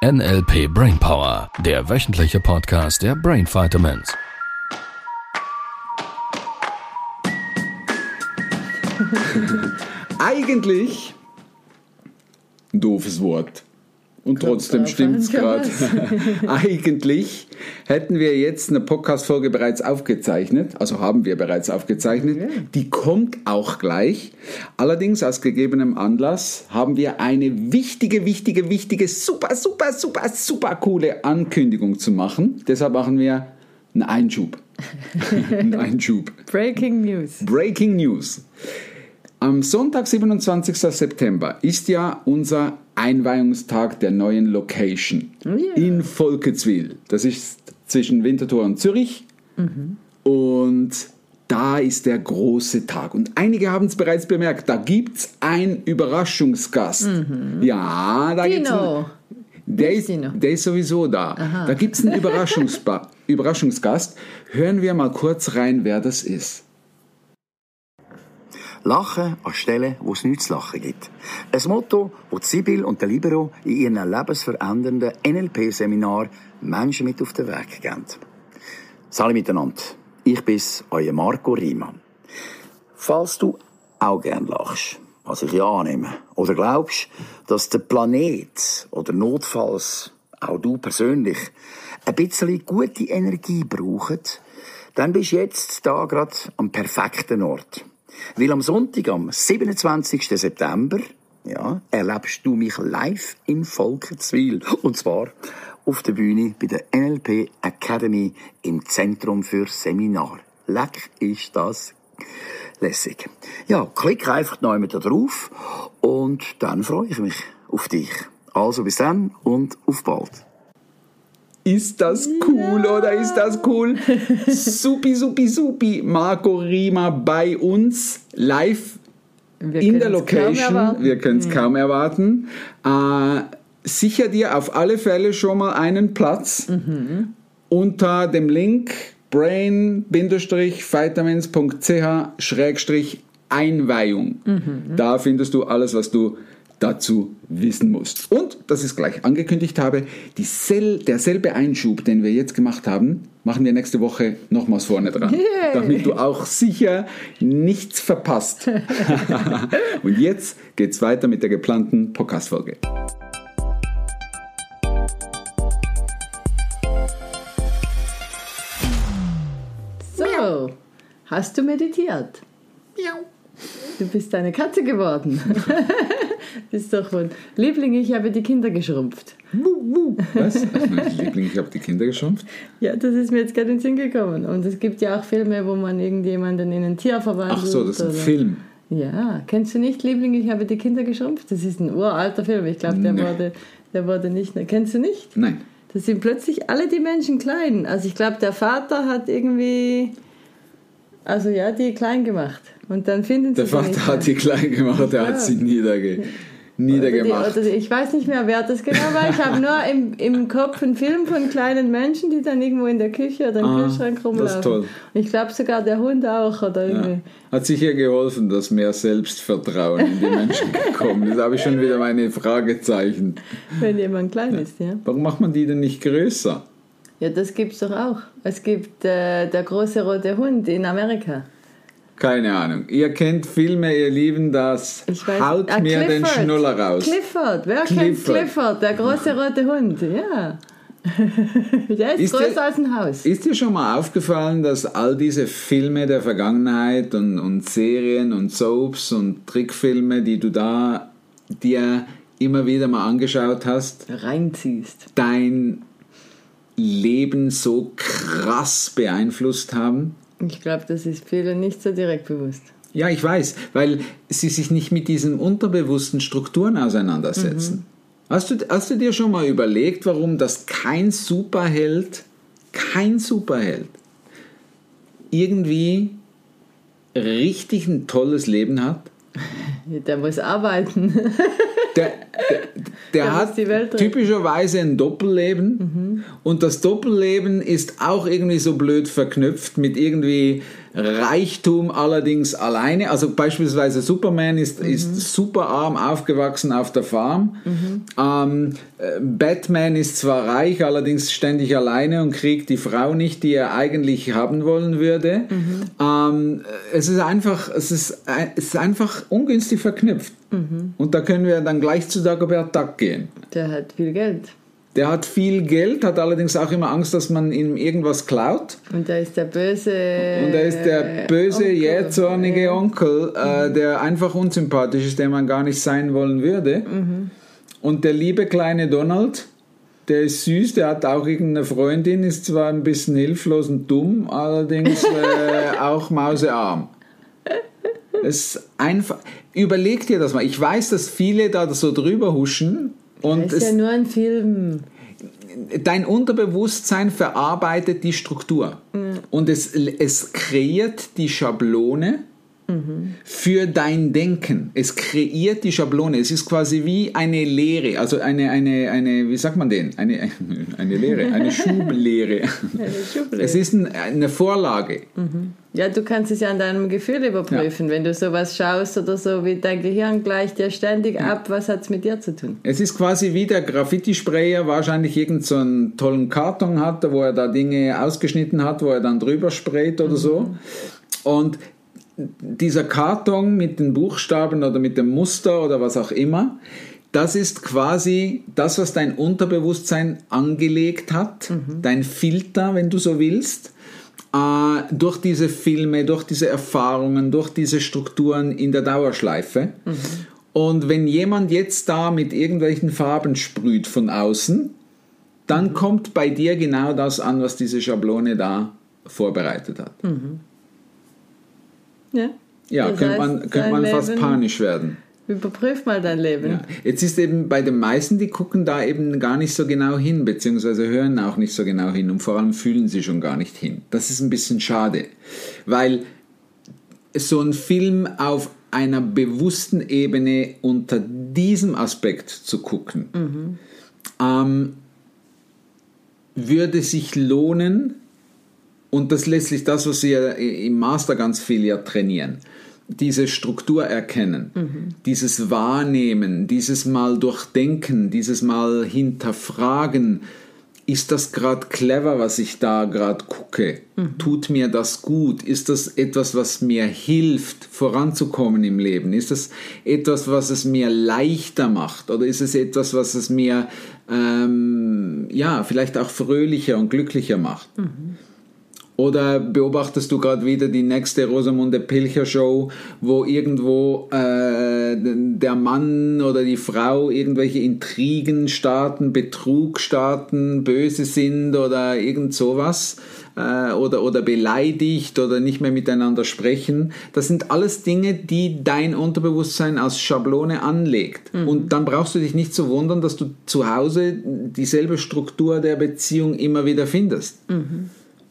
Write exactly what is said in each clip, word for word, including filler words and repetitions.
N L P Brainpower, der wöchentliche Podcast der Brain Vitamins. Eigentlich ein doofes Wort. Und trotzdem stimmt es gerade. Eigentlich hätten wir jetzt eine Podcast-Folge bereits aufgezeichnet. Also haben wir bereits aufgezeichnet. Ja. Die kommt auch gleich. Allerdings aus gegebenem Anlass haben wir eine wichtige, wichtige, wichtige, super, super, super, super coole Ankündigung zu machen. Deshalb machen wir einen Einschub. einen Einschub. Breaking News. Breaking News. Am Sonntag, siebenundzwanzigsten September, ist ja unser Einweihungstag der neuen Location yeah. in Volketswil. Das ist zwischen Winterthur und Zürich. Mhm. Und da ist der große Tag. Und einige haben es bereits bemerkt, da gibt es einen Überraschungsgast. Mhm. Ja, da gibt es einen. Der ist, der ist sowieso da. Aha. Da gibt es einen Überraschungsba- Überraschungsgast. Hören wir mal kurz rein, wer das ist. Lachen an Stellen, wo es nichts zu lachen gibt. Ein Motto, das Sibyl und der Libero in ihren lebensverändernden N L P-Seminar Menschen mit auf den Weg geben. Salut miteinander. Ich bin's, euer Marco Riemann. Falls du auch gern lachst, was ich ja annehme, oder glaubst, dass der Planet oder notfalls auch du persönlich ein bisschen gute Energie braucht, dann bist du jetzt da gerade am perfekten Ort. Weil am Sonntag, am siebenundzwanzigsten September, ja, erlebst du mich live in Volketswil. Und zwar auf der Bühne bei der N L P Academy im Zentrum für Seminar. Leck, ist das lässig. Ja, klick einfach noch einmal da drauf und dann freue ich mich auf dich. Also bis dann und auf bald. Ist das cool, ja. Oder ist das cool? Supi, supi, supi. Marco Riemann bei uns live Wir in der Location. Wir können es ja. kaum erwarten. Äh, sicher dir auf alle Fälle schon mal einen Platz mhm. unter dem Link brain vitamins punkt c h Schrägstrich Einweihung. Mhm. Da findest du alles, was du dazu wissen musst. Und, dass ich es gleich angekündigt habe, diesel, derselbe Einschub, den wir jetzt gemacht haben, machen wir nächste Woche nochmals vorne dran. Yeah. Damit du auch sicher nichts verpasst. Und jetzt geht's weiter mit der geplanten Podcast-Folge. So, hast du meditiert? Ja. Du bist eine Katze geworden. Bist doch wohl. Liebling, ich habe die Kinder geschrumpft. Was? Also Liebling, ich habe die Kinder geschrumpft? Ja, das ist mir jetzt gerade in den Sinn gekommen. Und es gibt ja auch Filme, wo man irgendjemanden in ein Tier verwandelt. Ach so, das ist ein oder? Film. Ja, kennst du nicht Liebling, ich habe die Kinder geschrumpft? Das ist ein uralter Film. Ich glaube, der, nee. wurde, der wurde nicht... Kennst du nicht? Nein. Da sind plötzlich alle die Menschen klein. Also ich glaube, der Vater hat irgendwie... Also ja, die klein gemacht. Und dann finden sie Der Vater nicht hat die klein gemacht, er ja. hat sie niederge, niedergemacht. Oder die, oder ich weiß nicht mehr, wer das genau war. Ich habe nur im, im Kopf einen Film von kleinen Menschen, die dann irgendwo in der Küche oder im ah, Kühlschrank rumlaufen. Das ist toll. Und ich glaube sogar der Hund auch. Oder ja. Hat sicher geholfen, dass mehr Selbstvertrauen in die Menschen gekommen ist. Da habe ich schon wieder meine Fragezeichen. Wenn jemand klein ja. ist, ja. Warum macht man die denn nicht größer? Ja, das gibt es doch auch. Es gibt äh, der große rote Hund in Amerika. Keine Ahnung. Ihr kennt Filme, ihr Lieben, das weiß, haut ah, mir Clifford. Den Schnuller raus. Clifford, wer Clifford. kennt Clifford? Der große rote Hund, ja. Der ist, ist größer dir, als ein Haus. Ist dir schon mal aufgefallen, dass all diese Filme der Vergangenheit und, und Serien und Soaps und Trickfilme, die du da dir immer wieder mal angeschaut hast, reinziehst, dein Leben so krass beeinflusst haben? Ich glaube, das ist vielen nicht so direkt bewusst. Ja, ich weiß, weil sie sich nicht mit diesen unterbewussten Strukturen auseinandersetzen. Mhm. Hast du, hast du dir schon mal überlegt, warum das kein Superheld, kein Superheld irgendwie richtig ein tolles Leben hat? Der muss arbeiten. Der, der, der, der hat typischerweise ein Doppelleben mhm. und das Doppelleben ist auch irgendwie so blöd verknüpft mit irgendwie Reichtum, allerdings alleine. Also beispielsweise Superman ist, mhm. ist super arm aufgewachsen auf der Farm. Mhm. Ähm, Batman ist zwar reich, allerdings ständig alleine und kriegt die Frau nicht, die er eigentlich haben wollen würde. Mhm. Ähm, es ist einfach, es ist, es ist einfach ungünstig verknüpft. Mhm. Und da können wir dann gleich zu Dagobert Duck gehen. Der hat viel Geld. Der hat viel Geld, hat allerdings auch immer Angst, dass man ihm irgendwas klaut. Und da ist der böse Und da ist der böse, jähzornige ja. Onkel, äh, der einfach unsympathisch ist, der man gar nicht sein wollen würde. Mhm. Und der liebe kleine Donald, der ist süß, der hat auch irgendeine Freundin, ist zwar ein bisschen hilflos und dumm, allerdings äh, auch mausearm. Es ist einfach, überleg dir das mal. Ich weiß, dass viele da so drüber huschen. Und das ist es, ja nur ein Film. Dein Unterbewusstsein verarbeitet die Struktur. Mhm. Und es, es kreiert die Schablone mhm. für dein Denken. Es kreiert die Schablone. Es ist quasi wie eine Lehre. Also eine, eine, eine wie sagt man denn? Eine, eine Lehre, eine Schublehre. Eine Schublehre. Es ist ein, eine Vorlage. Mhm. Ja, du kannst es ja an deinem Gefühl überprüfen. Ja. Wenn du sowas schaust oder so, wie dein Gehirn gleicht dir ständig ja. ab, was hat es mit dir zu tun? Es ist quasi wie der Graffiti-Sprayer wahrscheinlich irgend so einen tollen Karton hat, wo er da Dinge ausgeschnitten hat, wo er dann drüber sprayt oder mhm. so. Und dieser Karton mit den Buchstaben oder mit dem Muster oder was auch immer, das ist quasi das, was dein Unterbewusstsein angelegt hat, mhm. dein Filter, wenn du so willst, äh, durch diese Filme, durch diese Erfahrungen, durch diese Strukturen in der Dauerschleife. Mhm. Und wenn jemand jetzt da mit irgendwelchen Farben sprüht von außen, dann mhm. kommt bei dir genau das an, was diese Schablone da vorbereitet hat. Mhm. Ja, ja könnte man, könnte man fast panisch werden. Überprüf mal dein Leben. Ja. Jetzt ist eben bei den meisten, die gucken da eben gar nicht so genau hin, beziehungsweise hören auch nicht so genau hin und vor allem fühlen sie schon gar nicht hin. Das ist ein bisschen schade, weil so ein Film auf einer bewussten Ebene unter diesem Aspekt zu gucken, mhm. ähm, würde sich lohnen, und das ist letztlich das, was wir im Master ganz viel ja trainieren. Diese Struktur erkennen, mhm. dieses Wahrnehmen, dieses Mal durchdenken, dieses Mal hinterfragen. Ist das gerade clever, was ich da gerade gucke? Mhm. Tut mir das gut? Ist das etwas, was mir hilft, voranzukommen im Leben? Ist das etwas, was es mir leichter macht? Oder ist es etwas, was es mir ähm, ja, vielleicht auch fröhlicher und glücklicher macht? Mhm. Oder beobachtest du gerade wieder die nächste Rosamunde Pilcher Show, wo irgendwo äh, der Mann oder die Frau irgendwelche Intrigen starten, Betrug starten, böse sind oder irgend sowas äh, oder, oder beleidigt oder nicht mehr miteinander sprechen. Das sind alles Dinge, die dein Unterbewusstsein als Schablone anlegt. Mhm. Und dann brauchst du dich nicht zu wundern, dass du zu Hause dieselbe Struktur der Beziehung immer wieder findest. Mhm.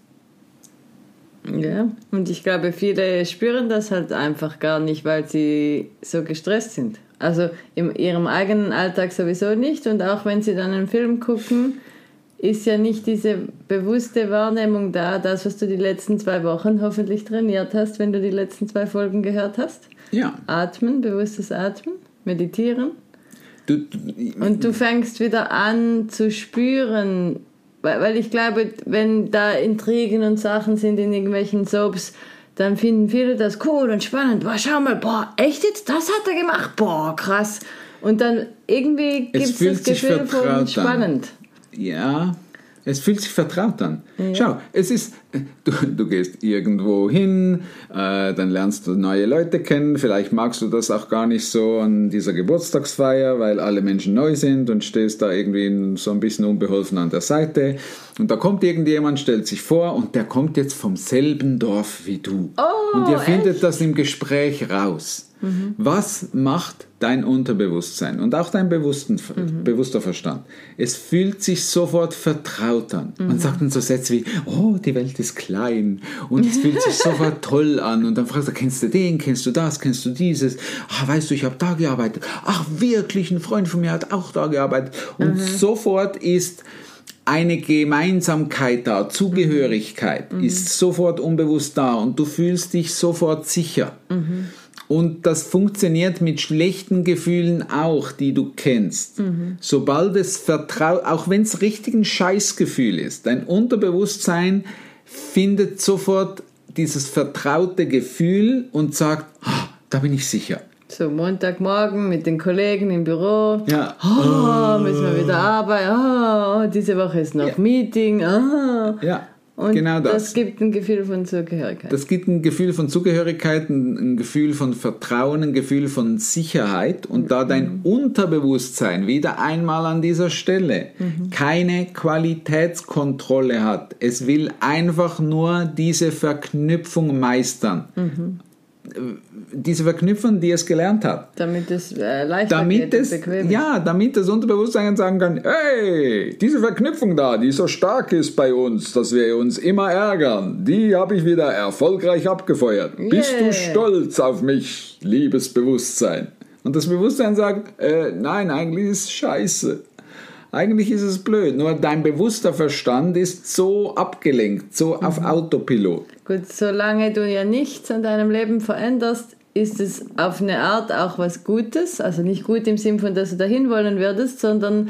Ja, und ich glaube, viele spüren das halt einfach gar nicht, weil sie so gestresst sind. Also in ihrem eigenen Alltag sowieso nicht, und auch wenn sie dann einen Film gucken, ist ja nicht diese bewusste Wahrnehmung da, das, was du die letzten zwei Wochen hoffentlich trainiert hast, wenn du die letzten zwei Folgen gehört hast. Ja. Atmen, bewusstes Atmen, meditieren. Du, du, und du fängst wieder an zu spüren, weil ich glaube, wenn da Intrigen und Sachen sind in irgendwelchen Soaps, dann finden viele das cool und spannend. Boah, schau mal, boah, echt jetzt? Das hat er gemacht? Boah, krass. Und dann irgendwie gibt es das Gefühl von spannend. An. Ja, es fühlt sich vertraut an. Ja. Schau, es ist, du, du gehst irgendwo hin, äh, dann lernst du neue Leute kennen, vielleicht magst du das auch gar nicht so an dieser Geburtstagsfeier, weil alle Menschen neu sind und stehst da irgendwie so ein bisschen unbeholfen an der Seite und da kommt irgendjemand, stellt sich vor und der kommt jetzt vom selben Dorf wie du. Oh, und ihr findet echt? das im Gespräch raus. Mhm. Was macht dein Unterbewusstsein und auch dein bewussten, mhm. bewusster Verstand? Es fühlt sich sofort vertraut an. Mhm. Man sagt dann so Sätze wie, oh, die Welt ist ist klein und es fühlt sich sofort toll an und dann fragst du, kennst du den, kennst du das, kennst du dieses, ah, weißt du, ich habe da gearbeitet, ach wirklich, ein Freund von mir hat auch da gearbeitet und mhm. sofort ist eine Gemeinsamkeit da, Zugehörigkeit mhm. ist sofort unbewusst da und du fühlst dich sofort sicher. Mhm. Und das funktioniert mit schlechten Gefühlen auch, die du kennst. Mhm. Sobald es vertraut, auch wenn es richtig ein Scheißgefühl ist, dein Unterbewusstsein findet sofort dieses vertraute Gefühl und sagt, oh, da bin ich sicher. So Montagmorgen mit den Kollegen im Büro. Ja. Oh, müssen wir wieder arbeiten. Oh, diese Woche ist noch ja. Meeting. Oh. Ja. Und genau das. das gibt ein Gefühl von Zugehörigkeit. Das gibt ein Gefühl von Zugehörigkeit, ein, ein Gefühl von Vertrauen, ein Gefühl von Sicherheit. Und da dein mhm. Unterbewusstsein wieder einmal an dieser Stelle mhm. keine Qualitätskontrolle hat, es will einfach nur diese Verknüpfung meistern. Mhm. Diese Verknüpfung, die es gelernt hat. Damit es äh, leichter damit geht es, und bequem ist. Ja, damit das Unterbewusstsein sagen kann, hey, diese Verknüpfung da, die so stark ist bei uns, dass wir uns immer ärgern, die habe ich wieder erfolgreich abgefeuert. Yeah. Bist du stolz auf mich, liebes Bewusstsein? Und das Bewusstsein sagt, äh, nein, eigentlich ist es scheiße. Eigentlich ist es blöd, nur dein bewusster Verstand ist so abgelenkt, so mhm. auf Autopilot. Gut, solange du ja nichts an deinem Leben veränderst, ist es auf eine Art auch was Gutes. Also nicht gut im Sinn von, dass du dahin wollen würdest, sondern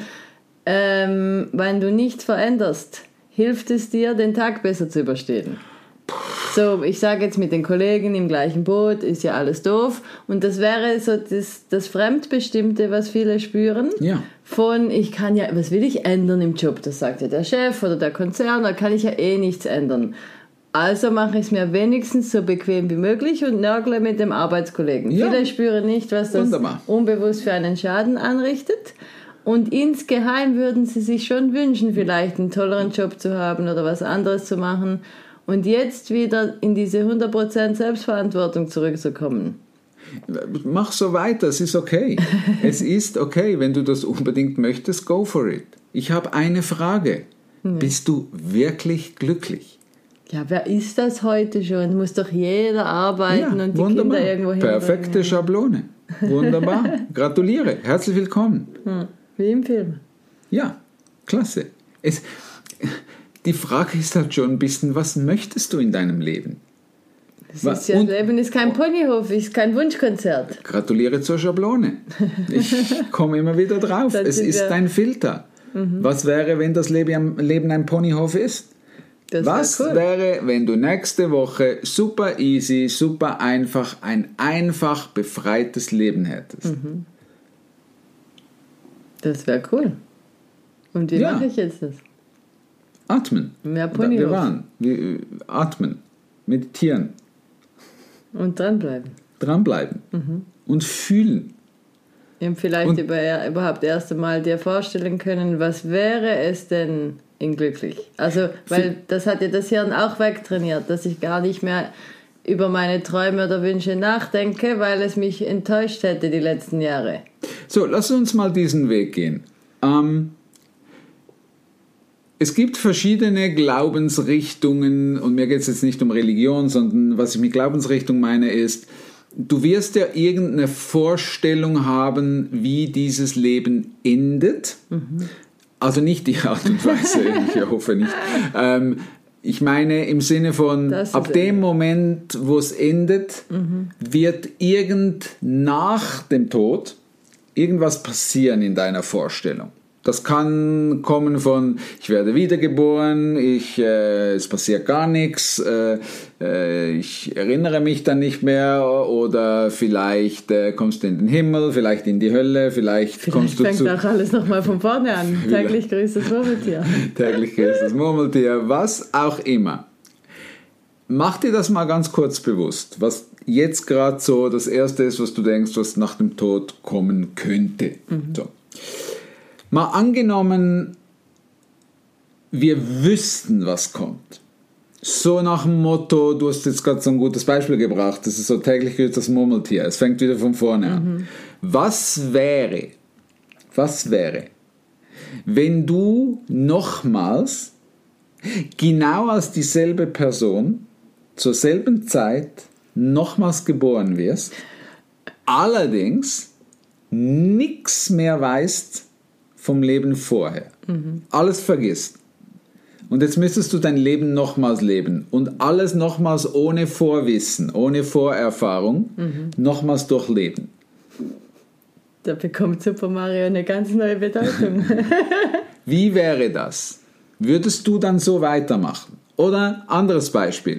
ähm, wenn du nichts veränderst, hilft es dir, den Tag besser zu überstehen. So, ich sage jetzt mit den Kollegen im gleichen Boot, ist ja alles doof. Und das wäre so das, das Fremdbestimmte, was viele spüren. Ja. Von, ich kann ja, was will ich ändern im Job? Das sagt ja der Chef oder der Konzern, da kann ich ja eh nichts ändern. Also mache ich es mir wenigstens so bequem wie möglich und nörgle mit dem Arbeitskollegen. Ja. Viele spüren nicht, was das Wunderbar. Unbewusst für einen Schaden anrichtet. Und insgeheim würden sie sich schon wünschen, vielleicht einen tolleren Job zu haben oder was anderes zu machen. Und jetzt wieder in diese hundert Prozent Selbstverantwortung zurückzukommen. Mach so weiter, es ist okay. Es ist okay, wenn du das unbedingt möchtest, go for it. Ich habe eine Frage. Hm. Bist du wirklich glücklich? Ja, wer ist das heute schon? Muss doch jeder arbeiten ja, und die wunderbar. Kinder irgendwo hinbringen. Perfekte Schablone. Wunderbar. Gratuliere. Herzlich willkommen. Hm. Wie im Film. Ja, klasse. Es... Die Frage ist halt schon ein bisschen, was möchtest du in deinem Leben? Das ist ja, und, Leben ist kein Ponyhof, ist kein Wunschkonzert. Gratuliere zur Schablone. Ich komme immer wieder drauf. Es ist ja. dein Filter. Mhm. Was wäre, wenn das Leben ein Ponyhof ist? Das was wär cool. wäre, wenn du nächste Woche super easy, super einfach, ein einfach befreites Leben hättest? Mhm. Das wäre cool. Und wie ja. mache ich jetzt das? Atmen. Mehr Ponyhof. Wir waren. Wir, atmen. Meditieren. Und dranbleiben. Dranbleiben. Mhm. Und fühlen. Und vielleicht und, über, überhaupt erst einmal dir vorstellen können, was wäre es denn in glücklich? Also, weil das hat ja das Hirn auch wegtrainiert, dass ich gar nicht mehr über meine Träume oder Wünsche nachdenke, weil es mich enttäuscht hätte die letzten Jahre. So, lass uns mal diesen Weg gehen. Ähm, Es gibt verschiedene Glaubensrichtungen und mir geht es jetzt nicht um Religion, sondern was ich mit Glaubensrichtung meine ist, du wirst ja irgendeine Vorstellung haben, wie dieses Leben endet. Mhm. Also nicht die Art und Weise, ich hoffe nicht. Ähm, ich meine im Sinne von, ab dem Moment, wo es endet, mhm. wird irgend nach dem Tod irgendwas passieren in deiner Vorstellung. Das kann kommen von, ich werde wiedergeboren, ich, äh, es passiert gar nichts, äh, äh, ich erinnere mich dann nicht mehr oder vielleicht äh, kommst du in den Himmel, vielleicht in die Hölle, vielleicht, vielleicht kommst du zu... Vielleicht fängt auch alles nochmal von vorne an. Täglich grüßt das Murmeltier. Täglich grüßt das Murmeltier, was auch immer. Mach dir das mal ganz kurz bewusst, was jetzt gerade so das Erste ist, was du denkst, was nach dem Tod kommen könnte. Mhm. So. Mal angenommen, wir wüssten, was kommt. So nach dem Motto, du hast jetzt gerade so ein gutes Beispiel gebracht, das ist so täglich grüßt das Murmeltier, es fängt wieder von vorne an. Mhm. Was wäre, was wäre, wenn du nochmals genau als dieselbe Person zur selben Zeit nochmals geboren wirst, allerdings nichts mehr weißt vom Leben vorher. Mhm. Alles vergisst. Und jetzt müsstest du dein Leben nochmals leben und alles nochmals ohne Vorwissen, ohne Vorerfahrung, mhm. nochmals durchleben. Da bekommt Super Mario eine ganz neue Bedeutung. Wie wäre das? Würdest du dann so weitermachen? Oder anderes Beispiel.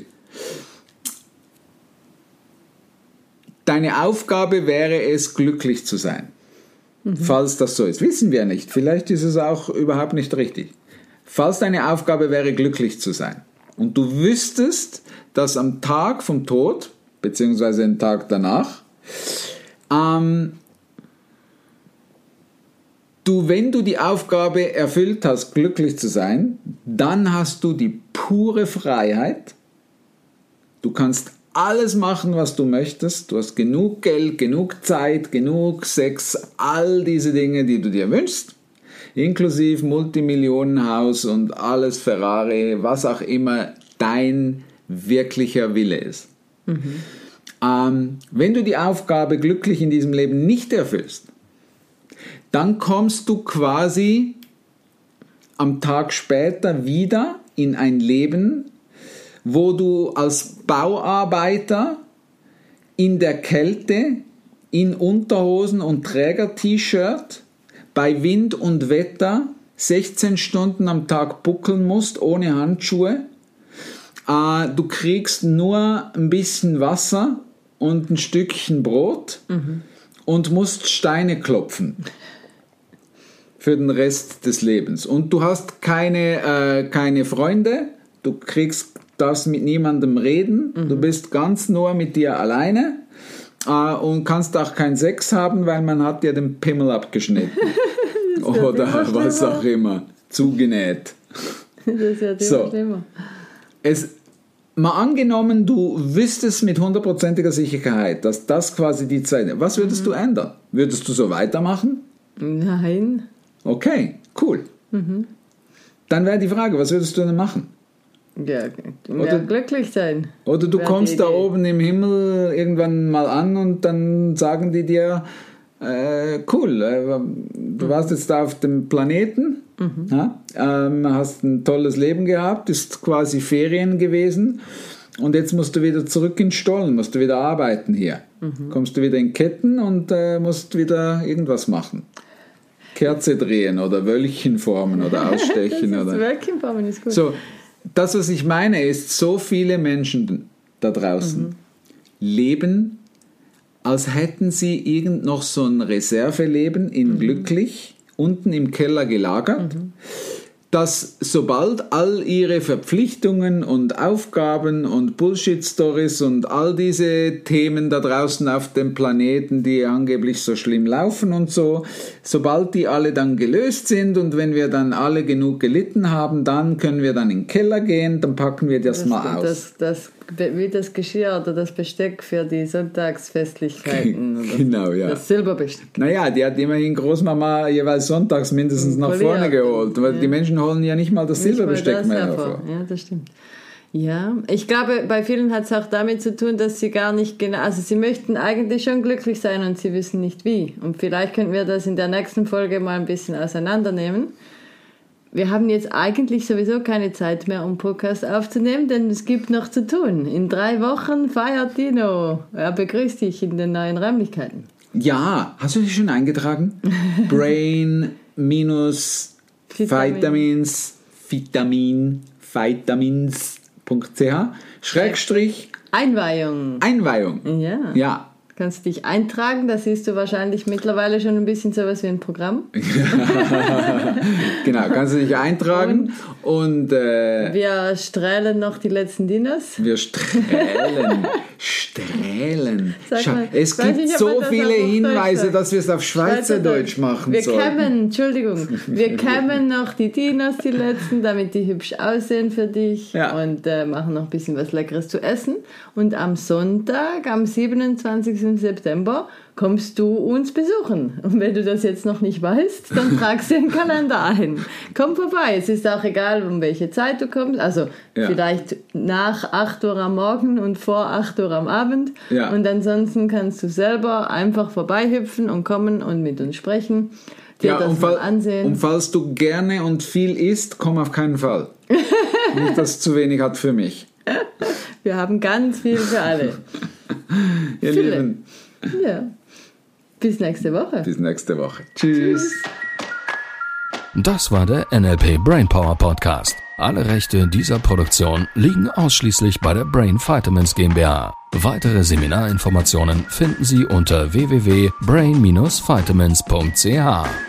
Deine Aufgabe wäre es, glücklich zu sein. Mhm. Falls das so ist. Wissen wir nicht. Vielleicht ist es auch überhaupt nicht richtig. Falls deine Aufgabe wäre, glücklich zu sein und du wüsstest, dass am Tag vom Tod, beziehungsweise den Tag danach, ähm, du, wenn du die Aufgabe erfüllt hast, glücklich zu sein, dann hast du die pure Freiheit. Du kannst alles machen, was du möchtest. Du hast genug Geld, genug Zeit, genug Sex, all diese Dinge, die du dir wünschst. Inklusive Multimillionenhaus und alles Ferrari, was auch immer dein wirklicher Wille ist. Mhm. Ähm, wenn du die Aufgabe glücklich in diesem Leben nicht erfüllst, dann kommst du quasi am Tag später wieder in ein Leben, wo du als Bauarbeiter in der Kälte, in Unterhosen und Träger-T-Shirt, bei Wind und Wetter sechzehn Stunden am Tag buckeln musst, ohne Handschuhe. Äh, du kriegst nur ein bisschen Wasser und ein Stückchen Brot mhm. und musst Steine klopfen für den Rest des Lebens. Und du hast keine, äh, keine Freunde, du kriegst, darfst mit niemandem reden, mhm. du bist ganz nur mit dir alleine. Uh, und kannst auch keinen Sex haben, weil man hat dir den Pimmel abgeschnitten. Oder was auch immer. Zugenäht. Das wird so. Schlimmer. Es, mal angenommen, du wüsstest mit hundertprozentiger Sicherheit, dass das quasi die Zeit ist. Was würdest mhm. du ändern? Würdest du so weitermachen? Nein. Okay, cool. Mhm. Dann wäre die Frage, was würdest du denn machen? Ja, oder glücklich sein. Oder du kommst da oben im Himmel irgendwann mal an und dann sagen die dir, äh, cool, äh, du mhm. warst jetzt da auf dem Planeten, mhm. ja, ähm, hast ein tolles Leben gehabt, ist quasi Ferien gewesen und jetzt musst du wieder zurück in den Stollen, musst du wieder arbeiten hier. Mhm. Kommst du wieder in Ketten und äh, musst wieder irgendwas machen. Kerze drehen oder Wölkchen formen oder ausstechen. das ist oder Wölkchen formen ist gut. So, das, was ich meine, ist, so viele Menschen da draußen mhm. leben, als hätten sie irgend noch so ein Reserveleben in mhm. glücklich, unten im Keller gelagert, mhm. dass sobald all ihre Verpflichtungen und Aufgaben und Bullshit-Stories und all diese Themen da draußen auf dem Planeten, die angeblich so schlimm laufen und so, sobald die alle dann gelöst sind und wenn wir dann alle genug gelitten haben, dann können wir dann in den Keller gehen, dann packen wir das, das mal aus. Das, das, wie das Geschirr oder das Besteck für die Sonntagsfestlichkeiten. Genau, ja. Das Silberbesteck. Naja, die hat immerhin Großmama jeweils sonntags mindestens nach vorne geholt, weil ja. die Menschen holen ja nicht mal das nicht Silberbesteck das mehr hervor. Ja, das stimmt. Ja, ich glaube, bei vielen hat es auch damit zu tun, dass sie gar nicht genau, also sie möchten eigentlich schon glücklich sein und sie wissen nicht wie. Und vielleicht könnten wir das in der nächsten Folge mal ein bisschen auseinandernehmen. Wir haben jetzt eigentlich sowieso keine Zeit mehr, um Podcast aufzunehmen, denn es gibt noch zu tun. In drei Wochen feiert Dino. Er begrüßt dich in den neuen Räumlichkeiten. Ja, hast du dich schon eingetragen? Brain minus Vitamins, Vitamin, Vitamins.ch Schrägstrich Einweihung. Einweihung. Ja. Ja. Kannst dich eintragen, da siehst du wahrscheinlich mittlerweile schon ein bisschen sowas wie ein Programm. Genau, kannst du dich eintragen und, und äh, wir strählen noch die letzten Dinos. Wir strählen, strählen. Sag mal, es gibt nicht, so viele Hinweise, dass wir es auf Schweizerdeutsch Schweizerdeutsch machen wir sollen. kämmen, Entschuldigung, wir kämmen noch die Dinos, die letzten, damit die hübsch aussehen für dich ja. und äh, machen noch ein bisschen was Leckeres zu essen. Und am Sonntag, am siebenundzwanzigsten diesem September kommst du uns besuchen. Und wenn du das jetzt noch nicht weißt, dann tragst du den Kalender ein. Komm vorbei. Es ist auch egal, um welche Zeit du kommst. Also ja. vielleicht nach acht Uhr am Morgen und vor acht Uhr am Abend. Ja. Und ansonsten kannst du selber einfach vorbeihüpfen und kommen und mit uns sprechen. Dir ja, das und, mal ansehen. Und falls du gerne und viel isst, komm auf keinen Fall. Nicht, dass es zu wenig hat für mich. Wir haben ganz viel für alle. Ihr Lieben. Ja. Bis nächste Woche. Bis nächste Woche. Tschüss. Das war der N L P Brainpower Podcast. Alle Rechte dieser Produktion liegen ausschließlich bei der Brain Vitamins GmbH. Weitere Seminarinformationen finden Sie unter w w w punkt brain dash vitamins punkt c h.